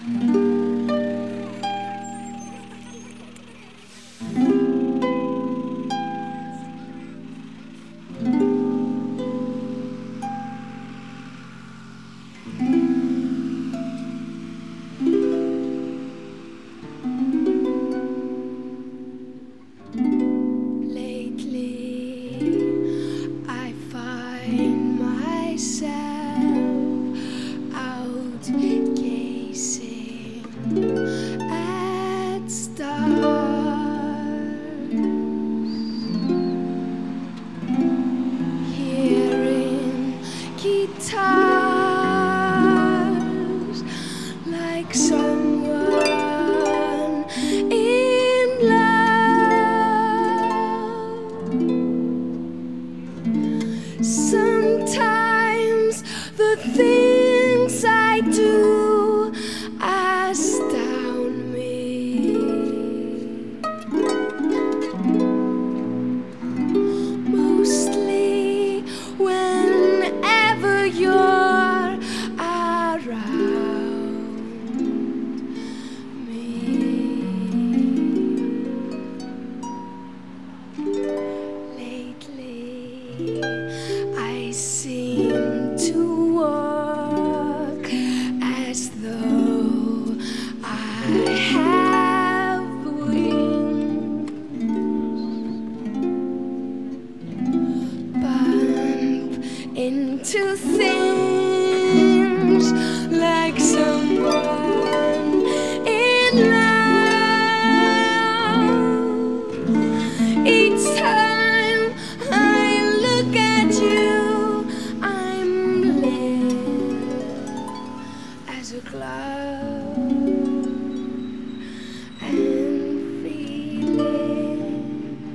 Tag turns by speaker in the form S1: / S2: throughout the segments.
S1: Guitars like someone in love. Sometimes the things I do astound me. Mostly whenever you're around me. Lately I seem to walk as though I have wings. Bump into things like someone in love. Each time I look at you, I'm lit as a cloud and feeling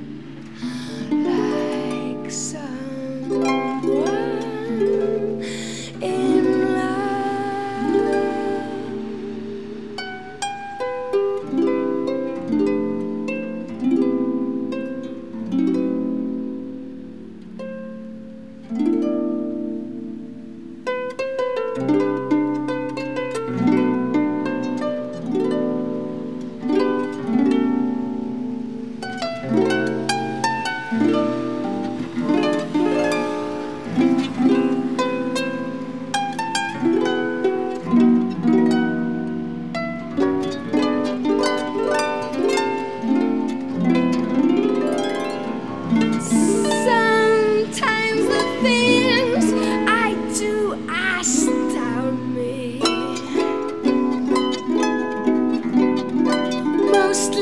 S1: like someone in love. Sometimes the things I do astound me. Mostly